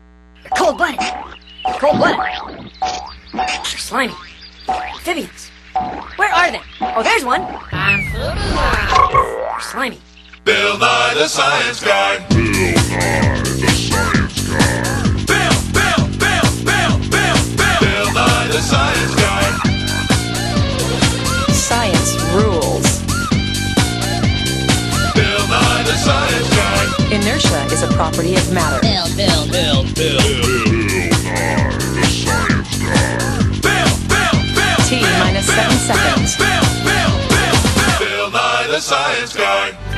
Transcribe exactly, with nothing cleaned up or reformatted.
They're cold-blooded. They're cold-blooded. They're slimy. Amphibians. Where are they? Oh, there's one. They're slimy. Bill Nye the Science Guy. Bill Nye the Science Guy. Bill, Bill, Bill, Bill, Bill, Bill. Bill Nye the Science Guy. Science rules. Bill Nye the Science Guy. Inertia is a property of matter. Bill, Bill, Bill, Bill. Bill Nye the Science Guy. Bill, Bill, Bill. T minus seven seconds. Bill, Bill, Bill, Bill. Bill Nye the Science Guy.